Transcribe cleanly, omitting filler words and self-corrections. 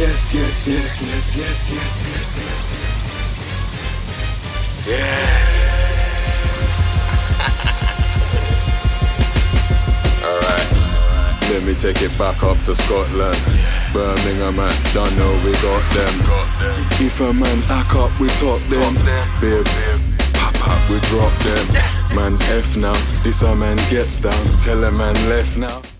Yes, yes, yes, yes, yes, yes, yes, yes. Yeah. Let me take it back up to Scotland. Birmingham, man, don't know we got them. If a man hack up, we top them. Bib, pop up, we drop them. Man's F now, this a man gets down. Tell a man left now.